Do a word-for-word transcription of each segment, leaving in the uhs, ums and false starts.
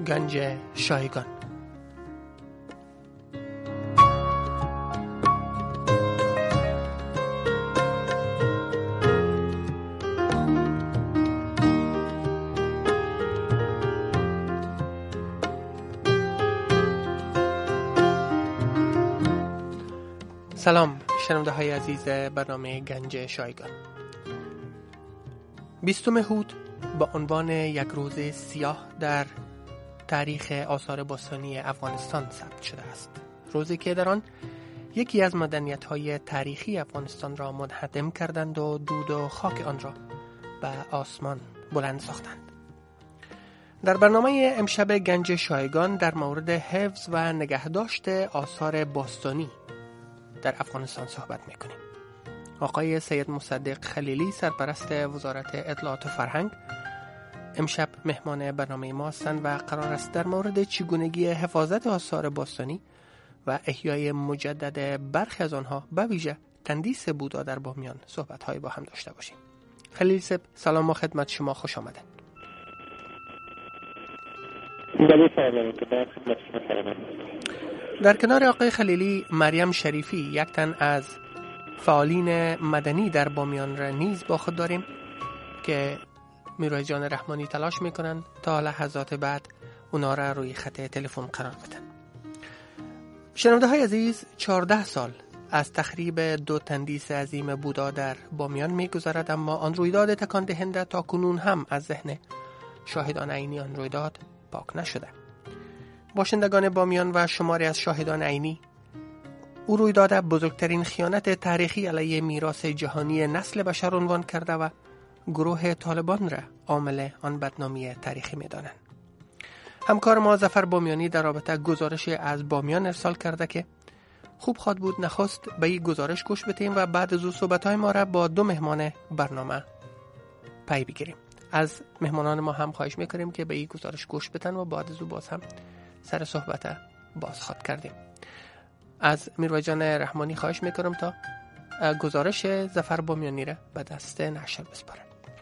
گنج شایگان. سلام شنونده های عزیز برنامه گنج شایگان. بیستم هود با عنوان یک روز سیاه در تاریخ آثار باستانی افغانستان ثبت شده است. روزی که در آن یکی از مدنیت های تاریخی افغانستان را منهدم کردند و دود و خاک آن را به آسمان بلند ساختند. در برنامه امشب گنج شایگان در مورد حفظ و نگهداشت آثار باستانی در افغانستان صحبت میکنیم. آقای سید مصدق خلیلی سرپرست وزارت اطلاعات و فرهنگ امشب مهمان برنامه ما هستند و قرار است در مورد چگونگی حفاظت آثار باستانی و احیای مجدد برخی از آنها به ویژه تندیس بودا در بامیان صحبت‌های با هم داشته باشیم. خلیلی صاحب سلام و خدمت شما، خوش آمدید. در کنار آقای خلیلی مریم شریفی یک تن از فعالین مدنی در بامیان را نیز با خود داریم که میروی جان رحمانی تلاش میکنن تا لحظات بعد اونا را روی خط تلفن قرار بدن. شنونده های عزیز، چهارده سال از تخریب دو تندیس عظیم بودا در بامیان میگذرد، اما آن رویداد تکان دهنده تا کنون هم از ذهن شاهدان عینی آن رویداد پاک نشده. باشندگان بامیان و شماری از شاهدان عینی او رویداد بزرگترین خیانت تاریخی علیه میراث جهانی نسل بشر عنوان کرده و گروه طالبان را عامل آن بدنامی تاریخی می‌دانند. همکار ما ظفر بامیانی در رابطه گزارش از بامیان ارسال کرده که خوب خواد بود نخست به این گزارش گوش بدیم و بعد از او صحبت‌های ما را با دو مهمان برنامه پی بگیریم. از مهمانان ما هم خواهش می‌کنیم که به این گزارش گوش بدن و بعد از او باز هم سر صحبت باز خواد کردیم. از میروی جان رحمانی خواهش میکنم تا گزارش ظفر بامیانی را به دست نشر بسپارن.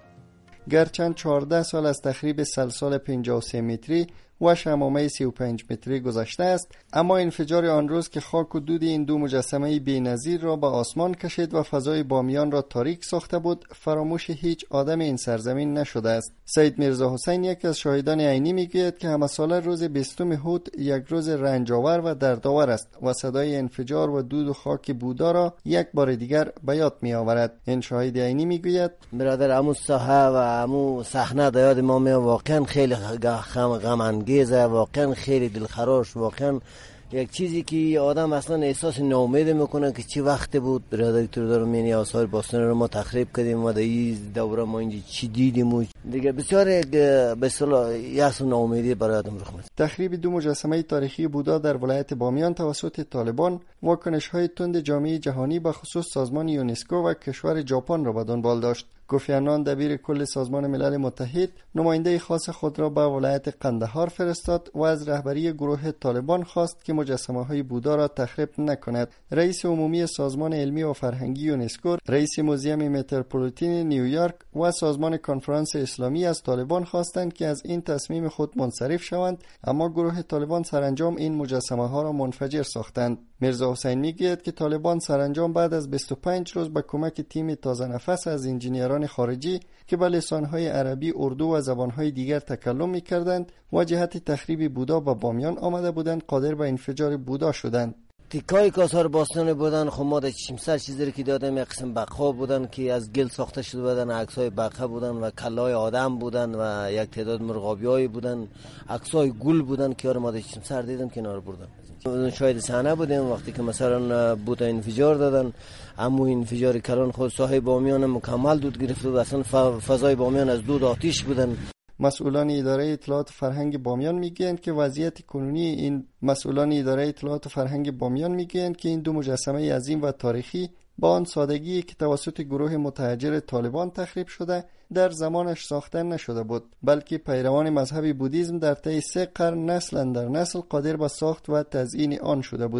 گرچند چهارده سال از تخریب سلسال پنجاه و سه متری و شمامه سی و پنج متری گذشته است، اما انفجار آن روز که خاک و دود این دو مجسمه بی‌نظیر را به آسمان کشید و فضای بامیان را تاریک ساخته بود، فراموش هیچ آدم این سرزمین نشده است. سید میرزا حسین یکی از شاهدان عینی میگوید که همه ساله روز بیستم هود یک روز رنجاور و دردآور است و صدای انفجار و دود و خاک بودا را یک بار دیگر به یاد می آورد. این شاهد عینی میگوید برادر عمو ساحه و عمو صحنه در یاد ما می واقعا خیلی غم غم انگیزه، واقعا خیلی دلخراش، واقعا یک چیزی که آدم اصلا احساس ناامید میکنه که چی وقت بود برادری تو دارم میانی آثار باستانی رو ما تخریب کردیم و در این دوره ما اینجا چی دیدیم و دیگه بسیار به اصطلاح یأس و ناامیدی برای آدم رخ میده. تخریب دو مجسمه تاریخی بودا در ولایت بامیان توسط طالبان واکنش‌های تند جامعه جهانی به خصوص سازمان یونسکو و کشور ژاپن را به دنبال داشت. کوفی عنان دبیر کل سازمان ملل متحد نماینده خاص خود را به ولایت قندهار فرستاد و از رهبری گروه طالبان خواست که مجسمه های بودا را تخریب نکند. رئیس عمومی سازمان علمی و فرهنگی یونسکو، رئیس موزیم متروپولیتن نیویورک و سازمان کنفرانس اسلامی از طالبان خواستند که از این تصمیم خود منصرف شوند، اما گروه طالبان سرانجام این مجسمه ها را منفجر ساختند. میرزا حسین میگوید که طالبان سرانجام بعد از بیست و پنج روز با کمک تیم تازه نفس از انجینیران خارجی که به لسانهای عربی، اردو و زبانهای دیگر تکلم میکردند و جهت تخریب بودا به بامیان آمده بودند، قادر به انفجار بودا شدند. تیکای آثار باستانی بودن، خب ما در چشمسر چیزی که دادم یک قسم بقا بودن که از گل ساخته شده بودن، عکسای بقا بودن و کلای آدم بودن و یک تعداد مرغابیایی بودن، عکسای گل بودن که ما در چشمسر دیدم کنار بردن. شاید صحنه بودیم وقتی که مثلا بودا انفجار دادن، اما انفجار کلان خود ساحه بامیان مکمل دود گرفت و اصلا فضای بامیان از دود آتش بودن. مسئولان اداره اطلاعات فرهنگ بامیان میگویند که وضعیت کنونی این مسئولان اداره اطلاعات فرهنگ بامیان میگویند که این دو مجسمه عظیم و تاریخی با آن سادگی که توسط گروه متحجر طالبان تخریب شده در زمانش ساخته نشده بود، بلکه پیروان مذهب بودیسم در طی سه قرن نسل در نسل قادر به ساخت و تزیین آن شده بودند.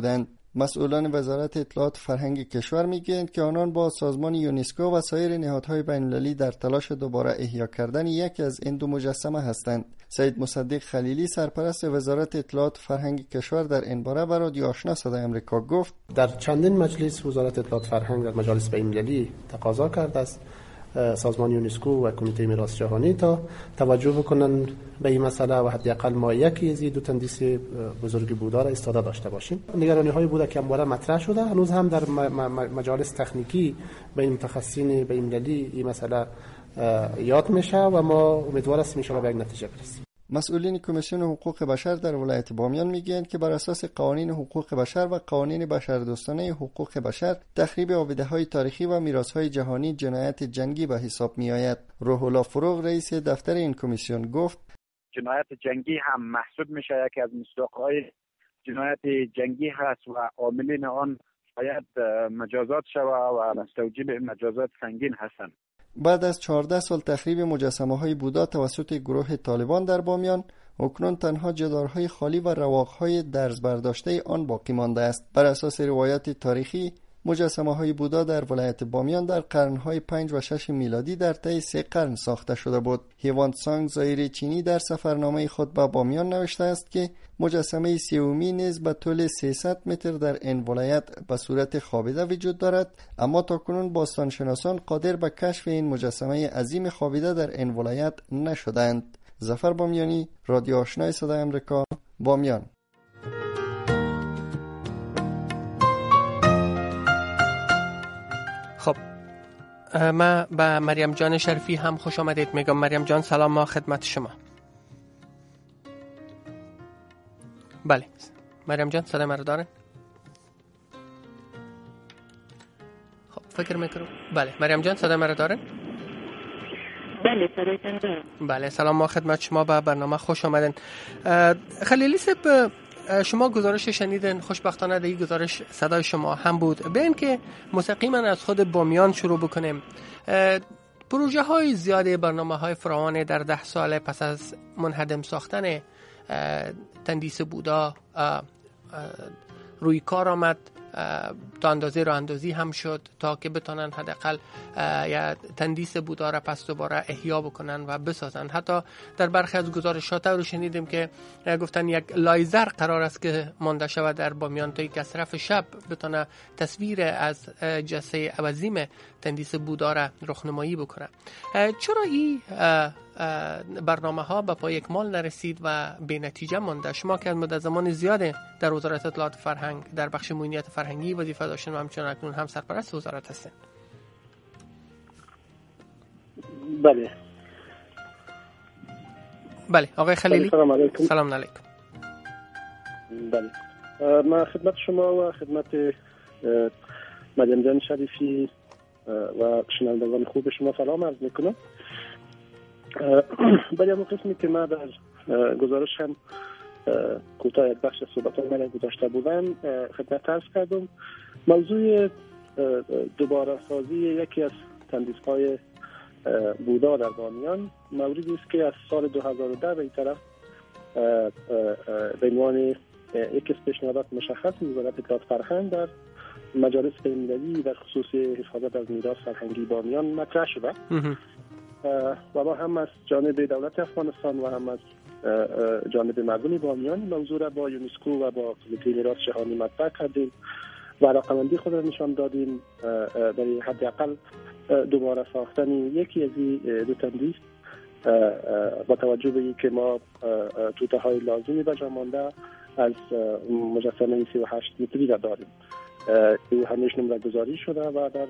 مسئولان وزارت اطلاعات فرهنگ کشور میگویند که آنان با سازمان یونسکو و سایر نهادهای بین‌المللی در تلاش دوباره احیا کردن یکی از این دو مجسمه هستند. سید مصدق خلیلی سرپرست وزارت اطلاعات فرهنگ کشور در این باره به رادیو آشنا صدای آمریکا گفت: در چندین مجلس وزارت اطلاعات فرهنگ در مجالس بین‌المللی تقاضا کرده است سازمان یونسکو و کمیته میراث جهانی تا توجه بکنن به این مسئله و حداقل ما یکی از این دو تندیس بزرگ بودا را استفاده داشته باشیم. نگرانی های بوده که همواره مطرح شده، هنوز هم در مجالس تکنیکی بین متخصصین بین‌المللی این مسئله یاد میشه و ما امیدوار هستیم ان شاءالله به یک نتیجه برسیم. مسئولین کمیسیون حقوق بشر در ولایت بامیان میگویند که بر اساس قوانین حقوق بشر و قوانین بشردوستانه حقوق بشر تخریب آباده‌های تاریخی و میراث‌های جهانی جنایت جنگی به حساب میآید. روح الله فروغ رئیس دفتر این کمیسیون گفت: جنایت جنگی هم محسوب میشه یکی از مصداق‌های جنایت جنگی هست و عاملین آن باید مجازات شود و مستوجب مجازات سنگین هستند. بعد از چهارده سال تخریب مجسمه‌های بودا توسط گروه طالبان در بامیان، اکنون تنها جدارهای خالی و رواق‌های درز برداشته آن باقی مانده است. بر اساس روایات تاریخی، مجسمه‌های بودا در ولایت بامیان در قرن‌های پنج و شش میلادی در طی سه قرن ساخته شده بود. هیوان سانگ زایر چینی در سفرنامه خود به بامیان نوشته است که مجسمه سیومی نیز به طول سیصد متر در این ولایت به صورت خوابیده وجود دارد، اما تاکنون باستانشناسان قادر به کشف این مجسمه عظیم خوابیده در این ولایت نشدند. ظفر بامیانی، رادیو آشنای صدای آمریکا، بامیان. خب من به مریم جان شریفی هم خوش آمدید میگم. مریم جان سلام، ما خدمت شما. بله مریم جان صدای مرا دارن؟ خب فکر میکنم بله مریم جان صدای مرا دارن؟ بله صدایتان دارم. بله سلام، ما خدمت شما به برنامه خوش آمدین. خلیلی صاحب، شما گزارش شنیدن، خوشبختانه در این گزارش صدای شما هم بود. به این که مستقیما از خود بامیان شروع بکنیم، پروژه های زیاده، برنامه های فراوان در ده سال پس از منهدم ساختن تندیس بودا روی کار آمد، تا اندازه راه اندازی هم شد تا که بتونن حداقل یا تندیس بودا را پس دوباره احیا بکنن و بسازن. حتی در برخی از گزارشات رو شنیدیم که گفتن یک لایزر قرار است که مانده شود در بامیان تا یک اطراف شب بتونه تصویر از جسه عظیم تندیس بودا را رخنمایی بکنه. چرا این برنامه ها به پای اکمال نرسید و به نتیجه مانده؟ شما که از مدت زمان زیاده در وزارت اطلاعات فرهنگ در بخش امنیت فرهنگی وظیفه داشتین و همچنین اکنون هم سرپرست وزارت هستین. بله بله آقای خلیلی سلام علیکم. سلام علیکم. بله من خدمت شما و خدمت مریم جان شریفی و شنوندگان خوب شما سلام عرض میکنم. برای همون قسمی که من در گزارش هم کوتاه یک بخش صحبت های من گذاشته بودم خدمت عرض کردم. موضوع دوباره سازی یکی از تندیس های بودا در بامیان موردی است که از سال دو هزار و ده به این طرف به عنوان یک از پیشنهادات مشخص وزارت اطلاعات فرهنگ در مجالس بین‌المللی در خصوص حفاظت از میراث فرهنگی بامیان مطرح شده و ما هم از جانب دولت افغانستان و هم از جانب مردم بامیان موضوع را با یونسکو و با کمیته میراث جهانی مطرح کردیم و علاقه‌مندی خود را نشان دادیم برای حداقل دوباره ساختن یکی از این دو تندیس با توجه به اینکه ما توته‌های لازمی به جا مانده از مجسمه سی و هشت متری را داریم. او همیشه نمره گذاری شده و در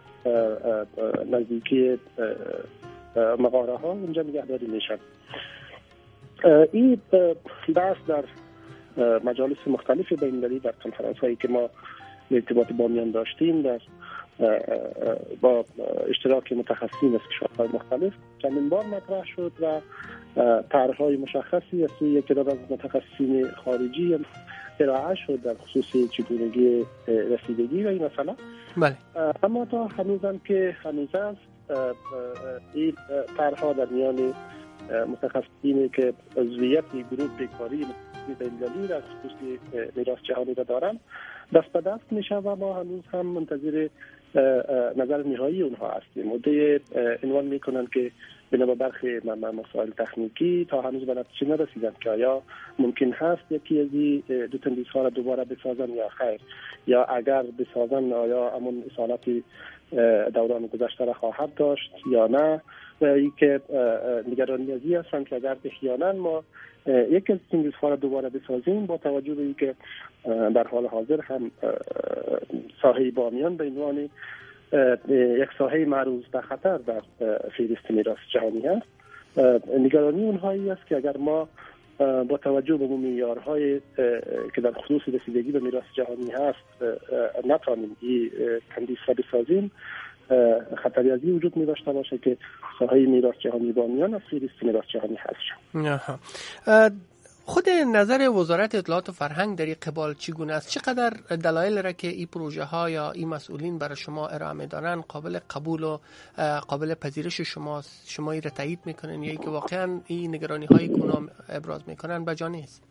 نزدیکی مغاره ها اونجا نگهداری میشن. این بحث در مجالس مختلف بین‌المللی در کنفرانس هایی که ما ارتباط بامیان داشتیم در با اشتراک متخصصین از کشورهای مختلف چندین بار مطرح شد و طرح‌های مشخصی از سوی یک تعداد از متخصصین خارجی ارائه شد در خصوص چگونگی رسیدگی و این مسئله. بله. اما تا هنوز هم که هنوز است این طرح‌ها در میان متخصصینی که عضویت گروه کاری بین‌المللی در خصوص میراث جهانی را دارند دست به دست میشه و ما هنوز هم منتظر نظر نهایی اونها هستیم. مدعی عنوان میکنند که بنا برخی مسائل تکنیکی تا هنوز به نتیجه نرسیدند که آیا ممکن هست یکی از این دو تندیس‌ها را دوباره بسازن یا خیر، یا اگر بسازن آیا همون اصالت دوران گذشته را خواهد داشت یا نه، و اینکه نگرانی از این هستند که اگر احیانا ما یک از تندیس‌ها را دوباره بسازیم با توجه به اینکه در حال حاضر هم ساحه بامیان به عنوان یک ساحه معروض به خطر در فهرست میراث جهانی هست، نگرانی اونهایی است که اگر ما با توجه به معیارهای که در خصوص رسیدگی به میراث جهانی هست نتوانیم این تندیس را بسازیم، خطری از این وجود می داشته باشه که ساحه میراث جهانی بامیان از فهرست میراث جهانی حذف شود. خود نظر وزارت اطلاعات و فرهنگ در این قبال چگونه است؟ چقدر دلایل را که این پروژه ها یا این مسئولین برای شما ارائه می‌دارن قابل قبول و قابل پذیرش شماست؟ شما این را تایید میکنین یا اینکه واقعا این نگرانی هایی که اونا ابراز میکنن بجا نیست؟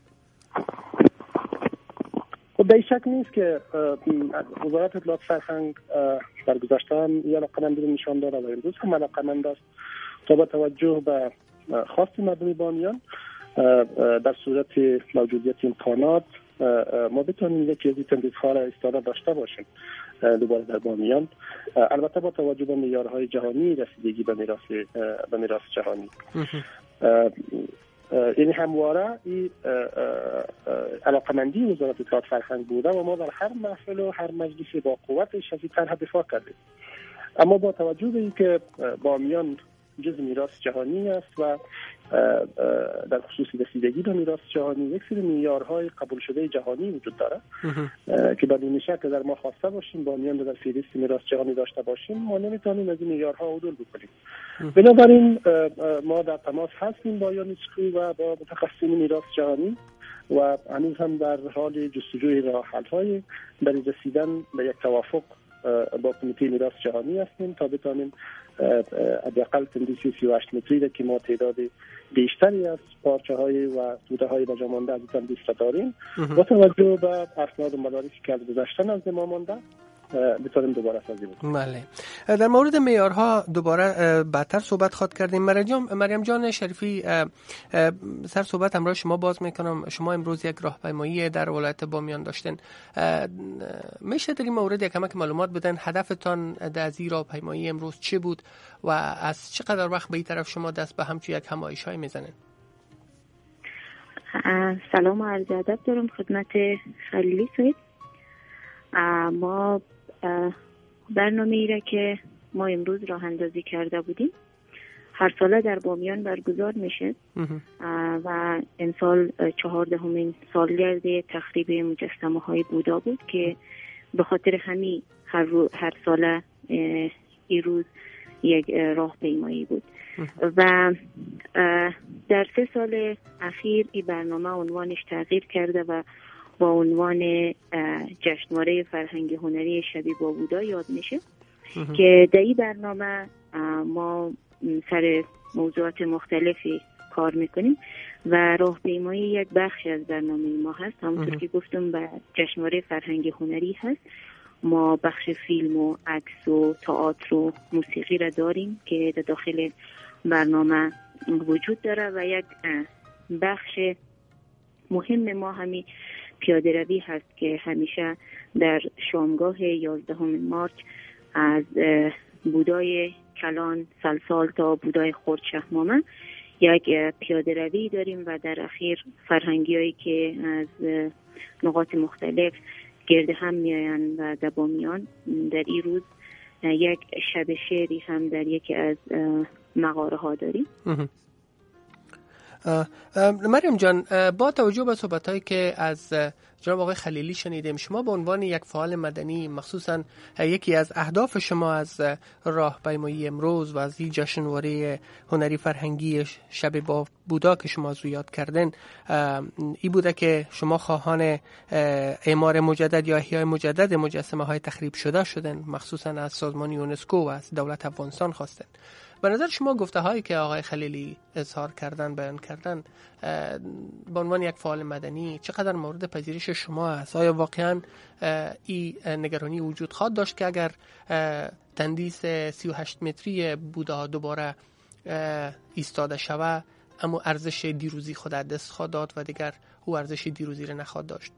خب به شک نیست که وزارت اطلاعات و فرهنگ در گذشته هم یه علاقه‌مندی رو نشان داده و امروز هم علاقه‌مند است تا با توجه به خواست مردم بامیان در صورت موجودیت امکانات ما بتونیم یکی از این تندیس‌ها را استفاده داشته باشیم دوباره در بامیان، البته با توجه به معیارهای جهانی رسیدگی به میراث به میراث جهانی. یعنی همواره این علاقمندی وزارت اطلاعات فرهنگ بوده و ما در هر محفل و هر مجلسی با قوتش از این طرح دفاع کردیم. اما با توجه به اینکه بامیان جزء میراث جهانی است و در خصوص رسیدگی به میراث جهانی یک سری معیارهای قبول شده جهانی وجود داره که بدون شک در ما خواسته باشیم بامیان در فهرست میراث جهانی داشته باشیم، ما نمیتونیم از این معیارها عدول بکنیم. بنابراین ما در تماس هستیم با یونسکو و با متخصصین میراث جهانی و هنوز هم در حال جستجوی راه حل‌های برای رسیدن به یک توافق با کمیته میراث جهانی هستیم تا بتونیم حداقل تندیسی سی و هشت متری که ما تعداد بیشتری از پارچه های و توده های بجا مانده از این تندیس را داریم با توجه به اسناد و مدارکی که از گذشته نزد ما مانده بتونیم دوباره سازی بکنیم. بله. در مورد معیارها دوباره بعدتر صحبت خواهد کردیم. مریم جان شریفی، سر صحبت همراه شما باز میکنم. شما امروز یک راهپیمایی در ولایت بامیان داشتین، میشه در این مورد یک کمک معلومات بدن؟ هدفتان از این راهپیمایی امروز چه بود و از چقدر وقت به این طرف شما دست به همچون یک همایش های میزنین؟ سلام و عرض ادب دارم خدمت خلیلی سید. ما برنامه ای را که ما امروز راه اندازی کرده بودیم هر ساله در بامیان برگزار میشه و امسال چهاردهمین سالگرد تخریب مجسمه های بودا بود که به خاطر همین هر, هر ساله این روز یک راهپیمایی بود و در سه سال اخیر این برنامه عنوانش تغییر کرده و با عنوان جشنواره فرهنگی هنری شبیه با بودا یاد میشه که در این برنامه ما سر موضوعات مختلفی کار میکنیم و راهپیمایی یک بخش از برنامه ما هست. همونطور که گفتم به جشنواره فرهنگی هنری هست. ما بخش فیلم و عکس و تئاتر و موسیقی را داریم که در داخل برنامه وجود داره و یک بخش مهم ما همین پیاده روی هست که همیشه در شامگاه یازدهم مارچ از بودای کلان سلسال تا بودای خرد شهمامه یک پیاده روی داریم و در اخیر فرهنگی هایی که از نقاط مختلف گرد هم میآیند و در بامیان در این روز یک شب شعری هم در یکی از مغاره ها داریم. مریم جان، با توجه به صحبت‌هایی که از جناب آقای خلیلی شنیدیم، شما به عنوان یک فعال مدنی مخصوصا یکی از اهداف شما از راهپیمایی امروز و از این جشنواره هنری فرهنگی شب با بودا که شما زو یاد کردن این بوده که شما خواهان اعمار مجدد یا احیای مجدد مجسمه های تخریب شده شدن، مخصوصا از سازمان یونسکو و از دولت افغانستان خواستن. به نظر شما گفته هایی که آقای خلیلی اظهار کردن، بیان کردن به عنوان یک فعال مدنی چقدر مورد پذیرش شما است؟ آیا واقعا این نگرانی وجود خواهد داشت که اگر تندیس سی و هشت متری بودا دوباره ایستاده شود اما ارزش دیروزی خود دست خواهد داد و دیگر او ارزش دیروزی را نخواهد داشت؟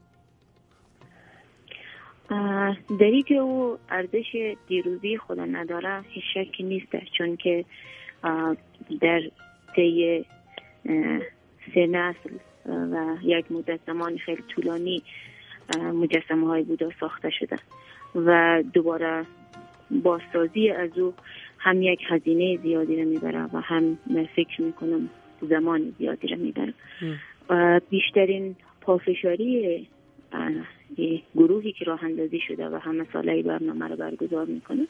دری که او ارزش دیروزی خود نداره هیچ شکی نیست، چون که در طی سه نسل و یک مدت زمان خیلی طولانی مجسمه های بودا ساخته شده و دوباره بازسازی از او هم یک هزینه زیادی را میبره و هم فکر میکنم زمان زیادی را میبره. بیشترین پافشاری گروهی که راه اندازی شده و همه ساله برنامه رو برگزار میکنه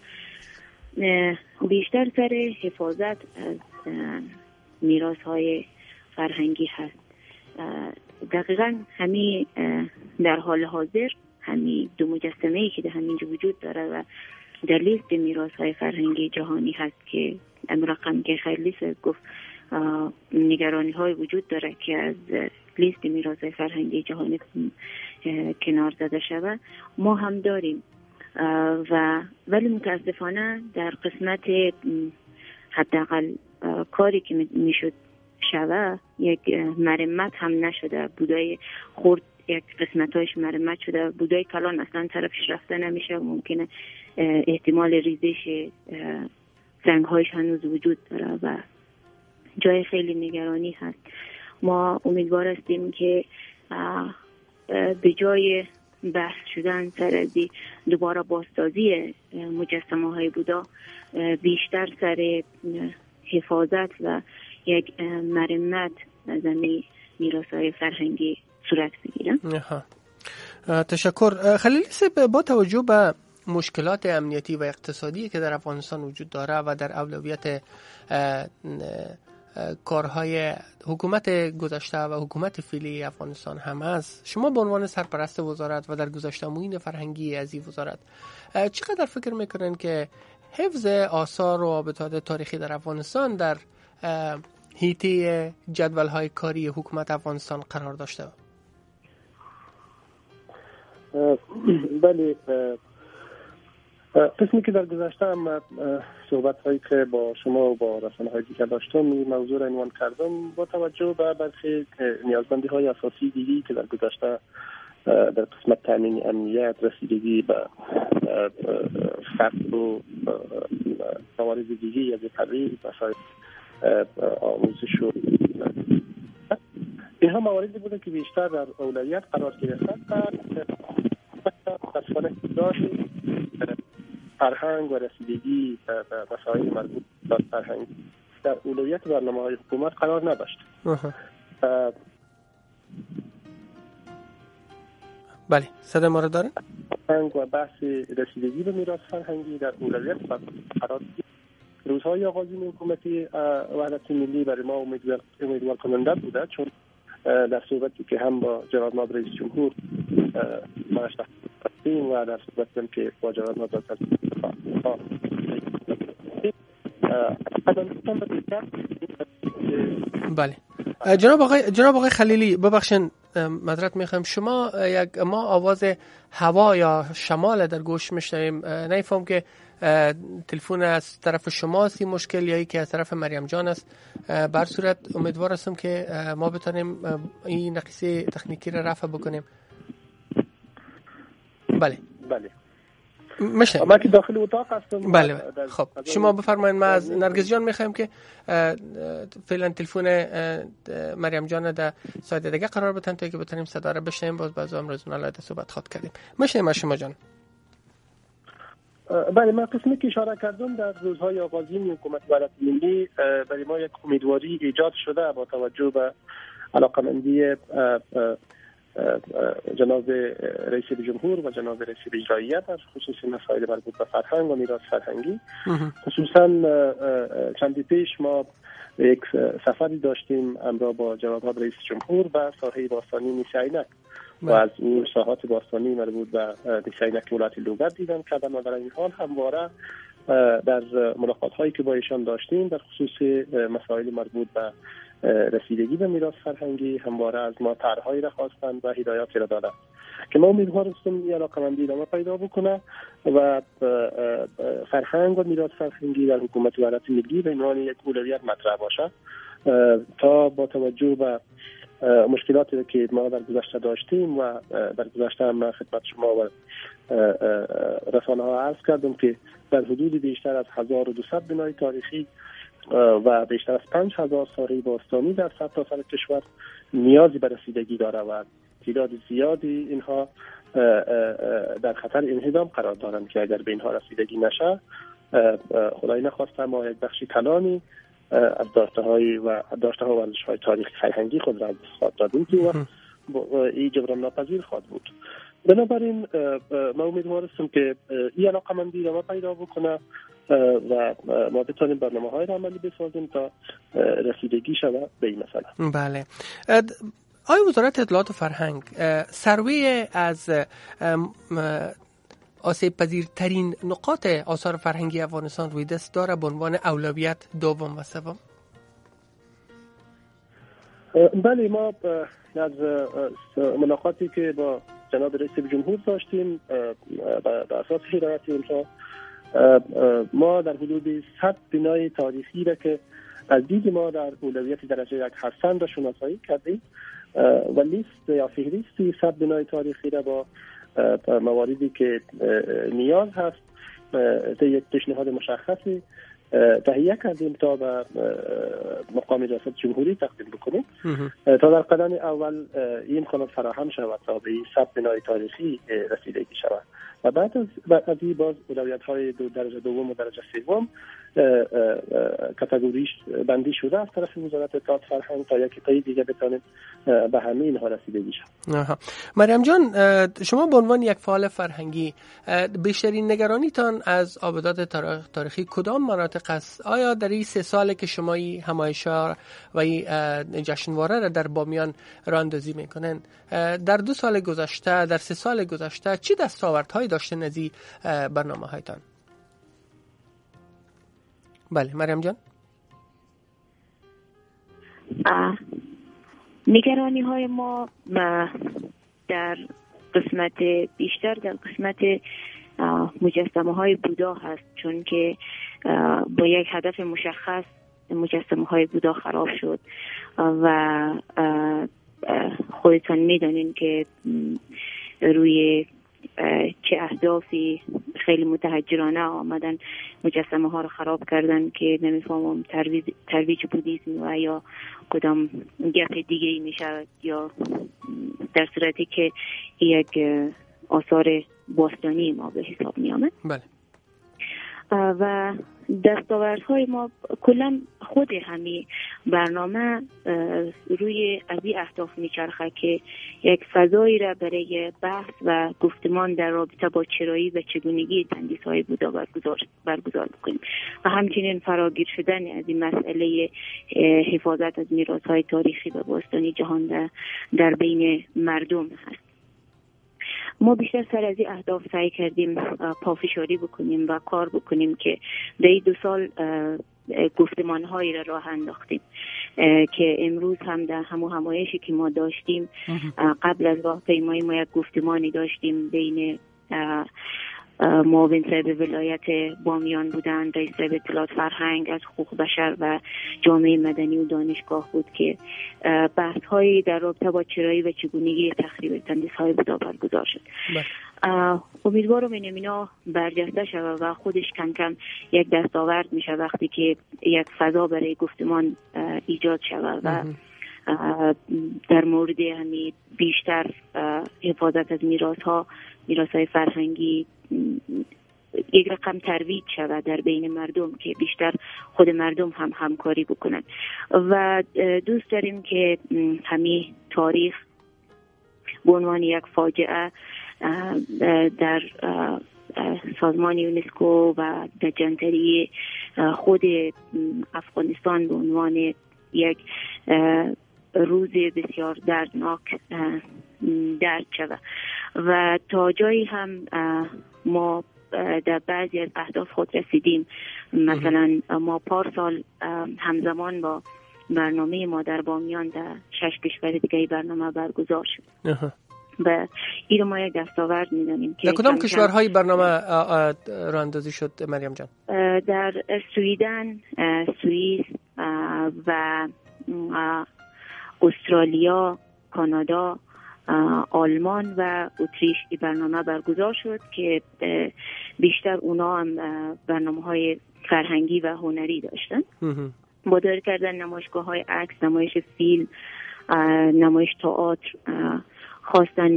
بیشتر سر حفاظت از میراث های فرهنگی هست. دقیقا همین در حال حاضر همین دو مجسمه ای که در همینجا وجود داره و در لیست میراث های فرهنگی جهانی هست که رقم که خیلی گفت نگرانی های وجود داره که از لیست میراث های فرهنگی جهانی کنار زده شود، ما هم داریم و ولی متاسفانه در قسمت حداقل کاری که میشد شود یک مرمت هم نشده. بودای خورد یک قسمتایش مرمت شده، بودای کلان اصلا طرفش رفته نمیشه، ممکنه احتمال ریزش سنگ هایش هنوز وجود داره و جای خیلی نگرانی هست. ما امیدوار هستیم که به جای بحث شدن سر از دوباره بازسازی مجسمه های بودا بیشتر سر حفاظت و یک مرمت از این میراث های فرهنگی صورت بگیرن. تشکر. خلیلی صاحب، با توجه به مشکلات امنیتی و اقتصادی که در افغانستان وجود داره و در اولویت کارهای حکومت گذشته و حکومت فعلی افغانستان هم است، شما به عنوان سرپرست وزارت و در گذشته معین فرهنگی از این وزارت چقدر فکر میکنن که حفظ آثار و آبدات تاریخی در افغانستان در حیطه جدول‌های کاری حکومت افغانستان قرار داشته؟ بله، قسمی که در گذشته هم صحبت هایی که با شما و با رسانه هایی که داشتم این موضوع را عنوان کردم با توجه به برخی نیازمندی های اساسی دیگی که در گذشته در قسمت تامین امنیت، رسیدگی به فرد و موارد دیگی از تغییر مسائل آموزش و اینها مواردی بوده که بیشتر در اولویت قرار گرفتند و تصفیه داشت فرهنگ و رسیدگی به مسائل مربوط به فرهنگ در اولویت برنامه‌های حکومت قرار نداشت. بله، صدا ما رو داره؟ فرهنگ و بحث رسیدگی به میراث فرهنگی در اولویت قرار گرفت. روزهای آغازین حکومتی وحدت ملی برای ما امیدوار امیدوار کننده بوده، چون در صحبتی که هم با جناب نایب رئیس جمهور ما داشتیم و در صحبتی که با جناب نایب بله. جناب آقای جناب آقای خلیلی، ببخشید معذرت میخوام، شما یک ما آواز هوا یا شمال در گوش میشنویم، نمیفهم که تلفن از طرف شماست این مشکل یا که از طرف مریم جان است. بر صورت امیدوار هستم که ما بتونیم این نقص تکنیکی را رفع بکنیم. بله بله میشه ما که داخل اتاق هستم. بله خب شما بفرمایید. ما از نرگس جان میخوایم که فعلا تلفن مریم جان در ساعت دیگه قرار بدن تا که بتونیم صدا را بشنویم. باز باز امروز نالایت صحبت خود کردیم. میشه ما شما جان؟ بله، من قسمی که اشاره کردم در روزهای آغازین حکومت وحدت ملی برای ما یک امیدواری ایجاد شده با توجه به علاقمندی جناب رئیس جمهور و جناب رئیس اجراییه در خصوص مسائل مربوط به فرهنگ و میراث فرهنگی. خصوصا چندی پیش ما یک سفری داشتیم همراه با جناب رئیس جمهور به ساحه باستانی نیسه عینک و از اون ساحات باستانی مربوط به نیسه عینک ولایت لوگر دیدن کردن و در این حال همواره در ملاقات هایی که با ایشان داشتیم در خصوص مسائل مربوط به رسیدگی به میراث فرهنگی همواره از ما طرح‌هایی را خواستند و هدایاتی را دادند که ما امیدوار هستیم این علاقه‌مندی ادامه پیدا بکنه و فرهنگ و میراث فرهنگی در حکومت وحدت ملی به عنوان یک اولویت مطرح باشه تا با توجه به مشکلاتی که ما در گذشته داشتیم و در گذشته هم خدمت شما و رسانه ها عرض کردم که در حدود بیشتر از هزار و دویست بنای تاریخی و بیشتر از پنج هزار ساحه باستانی در سرتاسر کشور نیازی به رسیدگی داره و تعداد زیادی اینها در خطر انهدام قرار دارند که اگر به اینها رسیدگی نشه خدای نخواسته ما یک بخشی کلانی از داشته‌های و داشته‌ها و ارزش‌های تاریخی فرهنگی خود را از دست خواهد دادیم که و این جبران ناپذیر خواهد بود. بنابراین ما امیدوار هستیم که این علاقه‌مندی را پیدا بکنه و ما بتونیم برنامه‌های را عملی بسازیم تا رسیدگی شود به این مسئله. بله. آیا وزارت اطلاعات و فرهنگ سروی از آسیب پذیرترین نقاط آثار فرهنگی افغانستان روی دست داره به عنوان اولویت دوم و سوم؟ بله، ما از ملاقاتی که با جناب رئیس جمهور داشتیم به اساس هدایت اونها ما در حدود صد بنای تاریخی را که از دید ما در اولویت درجه یک هستند را شناسایی کردیم و لیست یا فهرستی صد بنای تاریخی را با مواردی که نیاز هست تا یک پیشنهاد مشخصی تهیه کردیم تا به مقام ریاست جمهوری تقدیم بکنیم تا در قدم اول این امکانات فراهم شود تا به این صد بنای تاریخی رسیدگی شود و بعد از بعد از این باز اولویت‌های دو درجه دوم و درجه سوم کاتگوریش بندی شده از طرف وزارت اطلاعات فرهنگ تا یک پای دیگه بتونیم به همه اینها رسیدگی شود. مریم جان، شما به عنوان یک فعال فرهنگی بیشترین نگرانیتان از آبادات تاریخی کدام مناطق است؟ آیا در این سه سالی که شما این همایش‌ها و این جشنواره را در بامیان راه اندازی میکنن در دو سال گذشته، در سه سال گذشته چی دستاوردهایی داشتن از این برنامه‌هایتان؟ بله مریم جان. نگرانی های ما در قسمت بیشتر در قسمت مجسمه های بودا هست، چون که با یک هدف مشخص مجسمه های بودا خراب شد و خودتان میدانین که روی چه اهدافی خیلی متحجرانه آمدن مجسمه ها رو خراب کردن که نمیفهمم ترویج ترویج بودیسم و یا کدام گپ دیگه ای میشه، یا در صورتی که یک آثار باستانی ما به حساب می آمد. بله. و دستاوردهای ما کلا خود همین برنامه روی از این اهداف میچرخه که یک فضایی را برای بحث و گفتمان در رابطه با چرایی و چگونگی تندیس‌های بودا برگزار برگزار بکنیم و همچنین فراگیر شدن از این مسئله حفاظت از میراث‌های تاریخی و باستانی جهان در, در بین مردم هست. ما بیشتر سر از این اهداف سعی کردیم پافشاری بکنیم و کار بکنیم که در این دو سال گفتمان‌هایی را راه انداختیم که امروز هم در همون همایشی که ما داشتیم قبل از راهپیمایی ما یک گفتمانی داشتیم بین معاون صاحب ولایت بامیان بودند، رئیس صاحب اطلاعات فرهنگ از حقوق بشر و جامعه مدنی و دانشگاه بود که بحث‌هایی در رابطه با چرایی و چگونگی تخریب تندیس‌های بودا برگزار شد. امیدوارم این اینا برجسته شود و خودش کم کم یک دستاورد میشه وقتی که یک فضا برای گفتمان ایجاد شود و در مورد همین بیشتر حفاظت از میراث‌ها میراث‌های فرهنگی یک رقم ترویج شود در بین مردم که بیشتر خود مردم هم همکاری بکنن و دوست داریم که همین تاریخ به عنوان یک فاجعه در سازمان یونسکو و در جنتری خود افغانستان به عنوان یک روز بسیار دردناک درد شود و تا جایی هم ما در بعضی از اهداف خود رسیدیم. مثلا ما پارسال همزمان با برنامه ما در بامیان در شش کشور دیگه برنامه برگزار شد و این رو ما یک دستاورد می‌دانیم که در کدام کشورهای برنامه راه اندازی شد مریم جان؟ در سوئیدن، سوئیس و استرالیا، کانادا، آلمان و اتریش این برنامه برگزار شد که بیشتر اونا هم برنامه‌های فرهنگی و هنری داشتن. با دایر کردن نمایشگاه‌های عکس، نمایش فیلم، نمایش تئاتر خواستن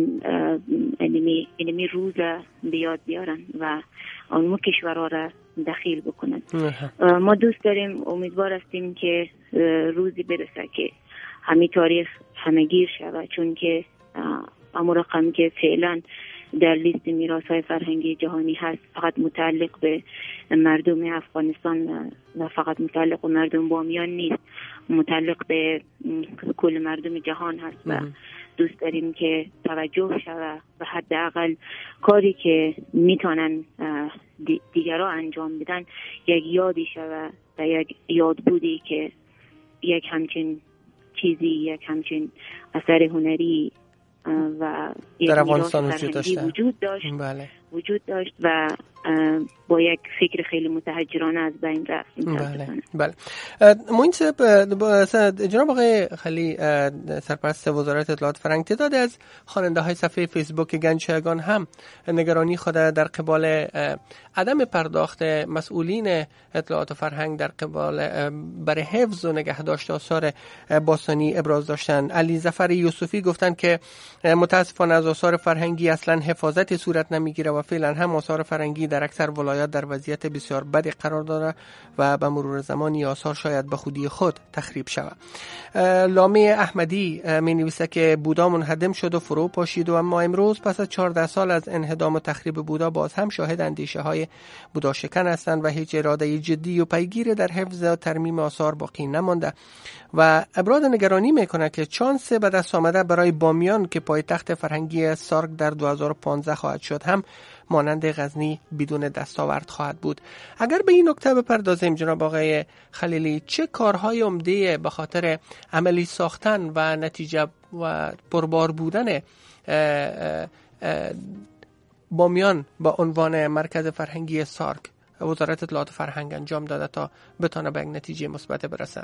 اینمی اینمی روز بیاد بیارن و اونمو کشورها را دخیل بکنن. ما دوست داریم، امیدوار هستیم که روزی برسه که همین تاریخ همگیر شود، چون که اما رقمی که فعلا در لیست میراث‌های فرهنگی جهانی هست فقط متعلق به مردم افغانستان و فقط متعلق به مردم بامیان نیست، متعلق به کل مردم جهان هست و دوست داریم که توجه شود و حداقل کاری که میتونن دیگرها انجام بدن یک یادی شود و یک یاد بودی که یک همچین چیزی، یک همچین اثر هنری و در افغانستان وجود داشت. وجود داشت بله. وجود داشت و با یک فکر خیلی متحجرانه از بین رفت. بله بله. موین صاحب، جناب آقای خلی سرپرست وزارت اطلاعات فرهنگ، تعداد از خواننده های صفحه فیسبوک گنج شایگان هم نگرانی خود در قبال عدم پرداخت مسئولین اطلاعات و فرهنگ در قبال برای حفظ و نگهداشت آثار باستانی ابراز داشتن. علی ظفر یوسفی گفتن که متاسفانه از آثار فرهنگی اصلا حفاظتی صورت نمیگیره و فعلا هم آثار فرهنگی در اکثر ولایات در وضعیت بسیار بدی قرار داره و به مرور زمانی آثار شاید به خودی خود تخریب شود. لامه احمدی می نویسه که بودا منهدم شد و فرو پاشید و اما امروز پس از چهارده سال از انهدام و تخریب بودا باز هم شاهد اندیشه های بودا شکن هستند و هیچ اراده جدی و پیگیر در حفظ و ترمیم آثار باقی نمانده و ابراز نگرانی میکنه که چانس به دست آمده برای بامیان که پایتخت فرهنگی سارک در دو هزار و پانزده خواهد شد هم مانند غزنی بدون دستاورد خواهد بود. اگر به این نکته بپردازیم جناب آقای خلیلی، چه کارهای عمده به خاطر عملی ساختن و نتیجه و پربار بودن اه اه اه بامیان با عنوان مرکز فرهنگی سارک وزارت اطلاعات فرهنگ انجام داده تا بتونه به یک نتیجه مثبت برسه؟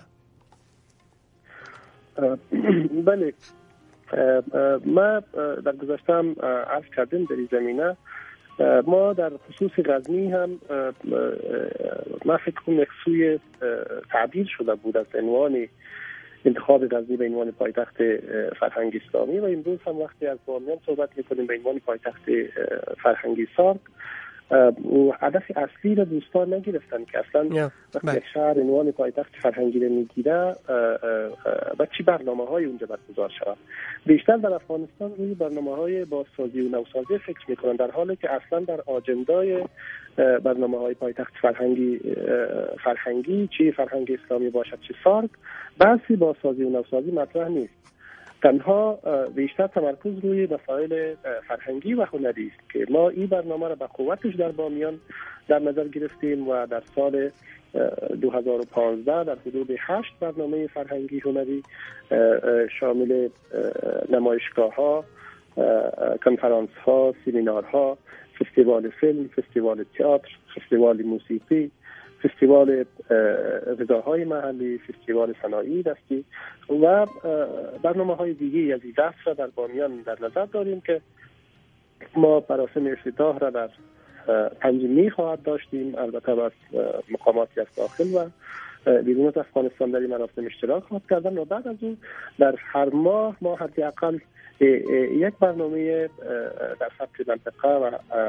بله، ما در گذشته هم عرض کردیم در این زمینه. ما در خصوص غزنی هم ما فکر کنم یک سوی تعبیر شده بود از عنوان انتخاب غزنی به عنوان پایتخت فرهنگی اسلامی و امروز هم وقتی از بامیان صحبت میکنیم به عنوان پایتخت فرهنگی سارک، هدف اصلی را دوستان نگرفتن که اصلا وقتی یک شهر عنوان پایتخت فرهنگی را میگیره و چی برنامه های اونجا برگزار شود. بیشتر در افغانستان روی برنامه های بازسازی و نوسازی فکر میکنن، در حالی که اصلا در آجندای برنامه های پایتخت فرهنگی فرهنگی چی فرهنگی اسلامی باشد چی سارک بحثی بازسازی و نوسازی مطرح نیست. تنها بیشتر تمرکز روی مسائل فرهنگی و هنری است که ما این برنامه را به قوتش در بامیان در نظر گرفتیم و در سال دو هزار و پانزده در حدود هشت برنامه فرهنگی هنری شامل نمایشگاه ها، کنفرانس ها، سمینار ها، فستیوال فیلم، فستیوال تئاتر، فستیوال موسیقی، فستیوال غذاهای محلی، فستیوال صنایع دستی و برنامه های دیگه از این دست را در بامیان در نظر داریم که ما مراسم افتتاح را در پنج می خواهد داشتیم، البته با مقاماتی از داخل و بیرون از افغانستان در این مراسم اشتراک خواهد کردن و بعد از اون در هر ماه ما حداقل یک برنامه در سطح منطقه و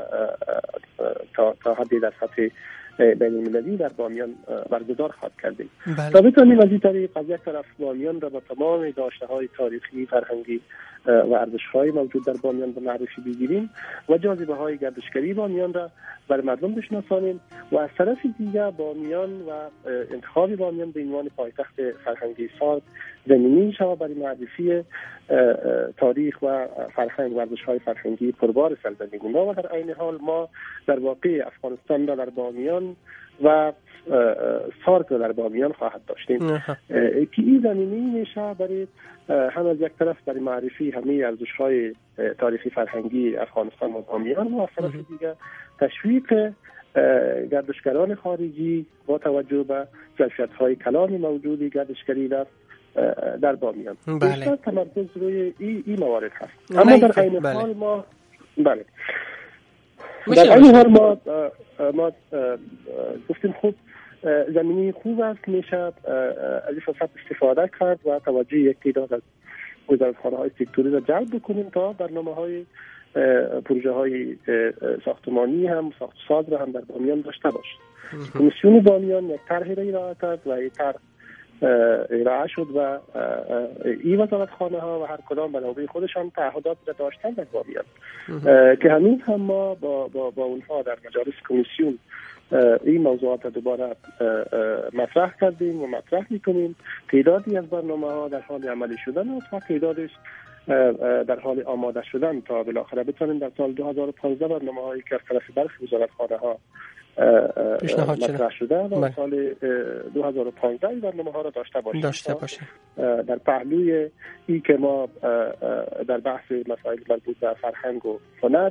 تا حدی در سطح بین المللی در بامیان برگزار خواهد کردیم تا بتونیم از این طریق از یک طرف بامیان را با تمام داشته های تاریخی، فرهنگی و ارزش های موجود در بامیان به معرفی بگیریم و جاذبه های گردشگری بامیان را بر مردم بشناسانیم و از طرف دیگر بامیان و انتخاب بامیان به عنوان پایتخت فرهنگی سارک زمینی شود برای معرفی تاریخ و فرهنگ، ورزش‌های فرهنگی پربار سرزمین ما. و در عین حال ما در واقع افغانستان را در بامیان و سارک را در بامیان خواهد داشتیم که این زمینی میشه برای هم از یک طرف برای معرفی همه ارزش‌های تاریخی فرهنگی افغانستان و بامیان و از طرف دیگر تشویق گردشگران خارجی با توجه به ظرفیت‌های کلان موجودی گردشگری در در بامیان. بیشتر تمرکز روی این ای موارد هست. اما در عین بله. حال ما بله در عین حال ما ما گفتیم خوب زمینی خوب است، میشه از این فرصت استفاده کرد و توجه یک تعداد از وزارتخانه‌های سکتوری را جلب بکنیم تا برنامه‌های پروژه های ساختمانی هم ساخت ساز را هم در بامیان داشته باشیم. کمیسیون بامیان یک طرحی را ارائه کرد و این طرح ارائه شد و این وزارتخانه ها و هر کدام به نوبه خودشان تعهدات را داشتن در بامیان که همین هم ما با با با اونها در مجالس کمیسیون این موضوعات دوباره مطرح کردیم و مطرح میکنیم. تعدادی از برنامه ها در حال عملی شدن است و تعدادش در حال آماده شدن تا بالاخره بتونیم در سال دو هزار و پانزده برنامه‌هایی که از طرف برخی وزارتخانه‌ها مطرح شده و سال دو هزار و پانزده برنامه‌ها را داشته باشیم داشته باشیم در پهلوی ای که ما در بحث مسائل مربوط به فرهنگ و هنر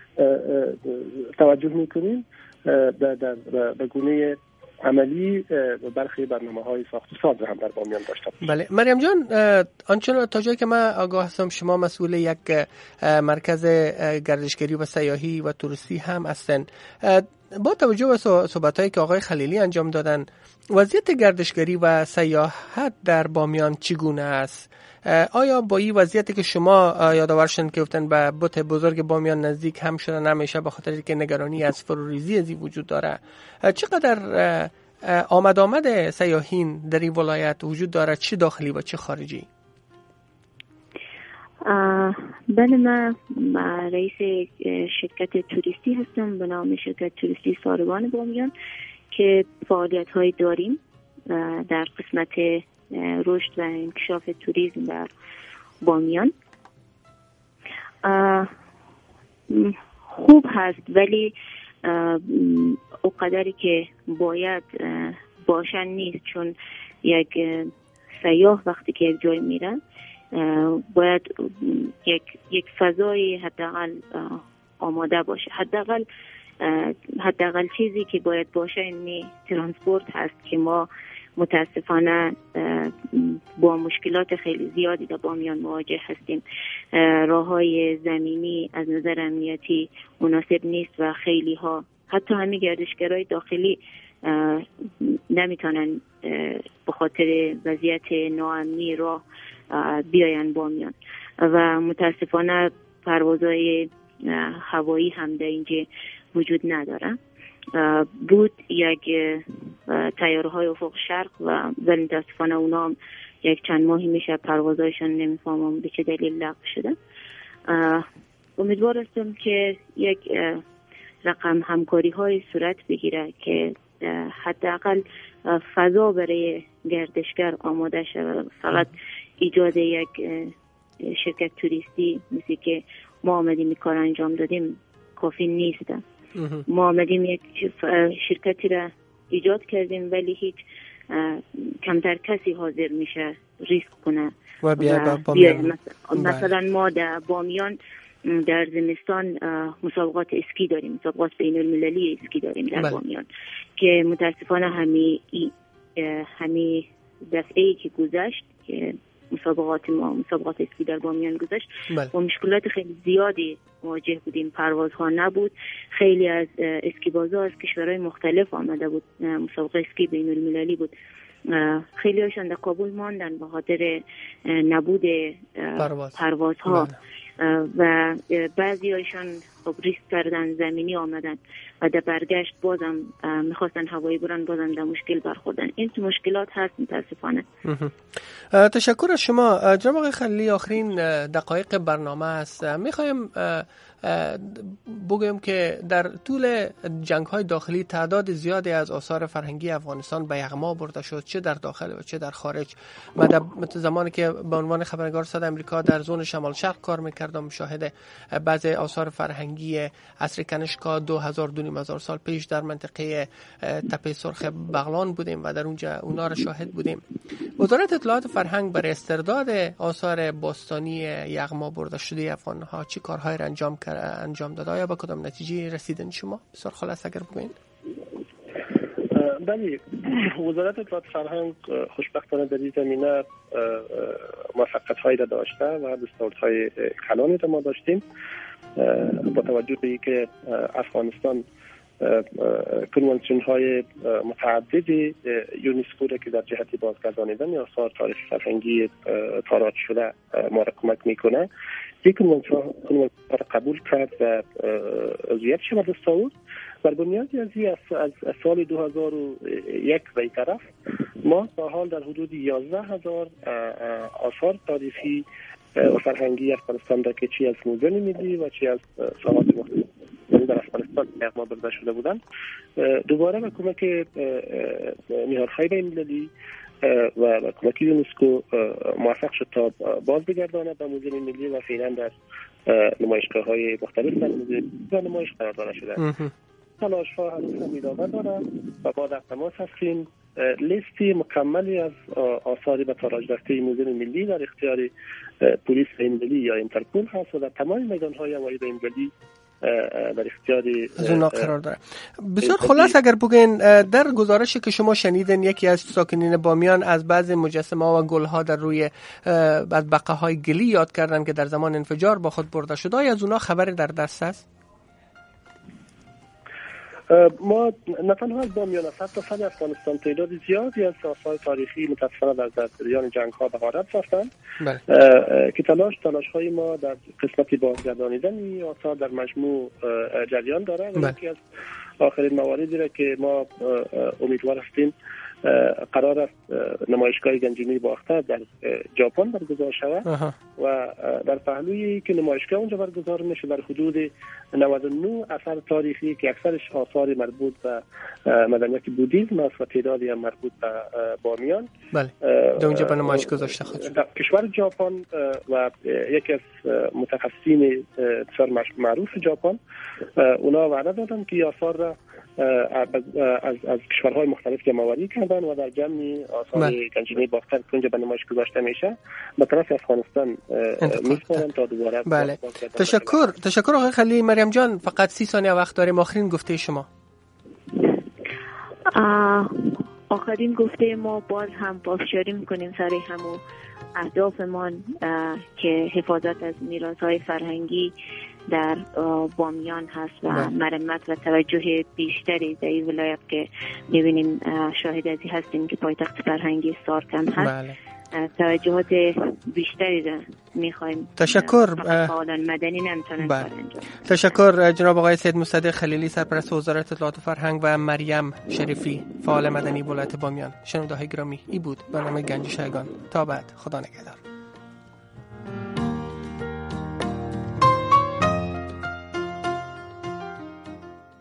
توجه می‌کنیم در در به گونه عملی برخی برنامه‌های ساخت و ساز هم در بامیان داشته باشیم. بله مریم جان، آنچنان تا جایی که من آگاه هستم شما مسئول یک مرکز گردشگری و سیاحی و توریستی هم هستن. با توجه به صحبت‌هایی که آقای خلیلی انجام دادن، وضعیت گردشگری و سیاحت در بامیان چگونه است؟ آیا با این وضعیتی که شما یادآورشن که گفتن به بت بزرگ بامیان نزدیک هم شدن نمیشه به خاطر اینکه نگرانی از فروریزی از این وجود داره، چقدر آمد آمد سیاحین در این ولایت وجود داره، چه داخلی و چه خارجی؟ بله، من رئیس شرکت توریستی هستم به نام شرکت توریستی ساربان بامیان که فعالیت های داریم در قسمت رشد و انکشاف توریسم در بامیان. خوب هست ولی اونقدری که باید باشن نیست، چون یک سیاح وقتی که یک جای میره باید یک یک فضای حداقل آماده باشه. حداقل حداقل چیزی که باید باشه این ترانسپورت هست که ما متاسفانه با مشکلات خیلی زیادی در بامیان مواجه هستیم. راههای زمینی از نظر امنیتی مناسب نیست و خیلی ها حتی همین گردشگرای داخلی نمیتونن به خاطر وضعیت ناامنی راه بیاین بامیان و متاسفانه پروازهای هوایی هم در اینجا وجود نداره. بود یک تیارهای افق شرق و ولی متاسفانه اونا هم یک چند ماهی میشه پروازهایشان نمیفهمم به چه دلیل لغو شده. امیدوار هستم که یک رقم همکاری های صورت بگیره که حداقل فضا برای گردشگر آماده شود. فقط ایجاد یک شرکت توریستی مثل که ما آمدیم این کار انجام دادیم کافی نیست. ما آمدیم یک شرکتی را ایجاد کردیم ولی هیچ کمتر کسی حاضر میشه ریسک کنه و بیا بامیان. مثلا ما در بامیان در زمستان مسابقات اسکی داریم، مسابقات بین المللی اسکی داریم در بامیان که متاسفانه همی همی دفعه‌ای که گذشت که مسابقات ما مسابقات اسکی در بامیان گذشت و مشکلات خیلی زیادی مواجه بودیم. پروازها نبود، خیلی از اسکیبازها از کشورهای مختلف آمده بود، مسابقه اسکی بین المللی بود، خیلی هاشون در کابل ماندن به خاطر نبود پرواز. پروازها و بعضی هاشون خب ریسک کردن، زمینی آمدن و در برگشت بازم میخواستن هوایی برن، بازم در مشکل برخوردن. این تو مشکلات هست متاسفانه. تشکر از شما جناب آقای خلیلی. آخرین دقایق برنامه است. میخوایم بگویم که در طول جنگ‌های داخلی تعداد زیادی از آثار فرهنگی افغانستان به یغما برده شد، چه در داخل و چه در خارج. من در زمانی که به عنوان خبرنگار صدای آمریکا در زون شمال شرق کار می‌کردم، مشاهده بعضی آثار فرهنگی عصر کنشکا دو هزار دو نیم هزار سال پیش در منطقه تپه سرخ بغلان بودیم و در اونجا اونا را شاهد بودیم. وزارت اطلاعات فرهنگ برای استرداد آثار باستانی یغما برده شده افغان‌ها چه کارهایی را انجام کرد انجام داده؟ یا به کدام نتیجه رسیدن شما؟ بسیار خلاص اگر بگوین. بله، وزارت اطلاعات فرهنگ خوشبختانه در این زمینه موفقیت‌هایی را داشته و دستاوردهای کلانی را ما داشتیم. با توجه به اینکه افغانستان کنوانسیون های متعددی یونسکو را که در جهت بازگردانیدن آثار تاریخی فرهنگی تاراج شده ما را کمک میکنه، یک کنوانسیون را قبول کرد و عضویت شد دستاورد. بر بنیاد از از سال دو هزار و یک به این طرف ما تا حال در حدود یازده هزار آثار تاریخی و فرهنگی افغانستان را که چی از موزه ملی و چی از ساحات مختلف در افغانستان یغما برده شده بودند، دوباره با کمک نهادهای بین‌المللی و کمک یونسکو موفق شد تا باز بگرداند به موزه ملی و فعلا در نمایشگاه‌های مختلف در موزه نمایش قرار داده شده. تلاش‌ها هنوز هم ادامه دارد و با در تماس هستیم. لیستی مکملی از آثاری به تاراج رفته موزه ملی در اختیار پلیس بین‌المللی یا اینترپول هست و در تمام میدان‌های هوایی بین‌المللی در اختیار از اونا قرار داره. بسیار خلاص اگر بگین، در گزارشی که شما شنیدین یکی از ساکنین بامیان از بعضی مجسمه ها و گلها در روی از بقاهای گلی یاد کردن که در زمان انفجار با خود برده شده. آیا از اونا خبری در دست است؟ ما نه تنها از بامیان است، حتی خود افغانستان تعداد زیادی از آثار تاریخی متاسفانه در در جریان جنگ ها به غارت رفتند که تلاش تلاش های ما در قسمت بازگردانیدن این آثار در مجموع جریان داره و یکی از آخرین مواردی را که ما امیدوار هستیم قرار است نمایشگاه گنجینه باختر در ژاپن برگزار شود و در پهلوی که نمایشگاه اونجا برگزار میشه در حدود نود و نه اثر تاریخی که اکثرش آثار مربوط به مدنیت بودیسم است و تعدادی هم مربوط به بامیان، بله، در اونجا به نمایش گذاشته خواهد شد. کشور ژاپن و یکی از متخصصین بسیار معروف ژاپن اونا وعده دادن که آثار را از از کشورهای مختلف جمع‌آوری کردن و در جمع آثار گنجینه باختر که اونجا به نمایش گذاشته میشه به طرف افغانستان میسپارن تا دوباره. بله، تشکر تشکر آقای خلیلی. مریم جان، فقط سی ثانیه وقت داریم. آخرین گفته شما. آخرین گفته ما باز هم پافشاری میکنیم سر همون اهدافمان که حفاظت از میراث‌های فرهنگی در بامیان هست و مرمت و توجه بیشتری در این ولایت که میبینیم شاهد ازی هستیم که پایتخت فرهنگی سارکن هست. بله. توجهات بیشتری را میخوایم. تشکر. فعالان مدنی نمیتونن کار انجام. تشکر جناب آقای سید مصدق خلیلی، سرپرست وزارت اطلاعات و فرهنگ، و مریم شریفی، فعال مدنی ولایت بامیان. شنونده های گرامی، ای بود برنامه گنج شایگان. تا بعد، خدا نگهدار.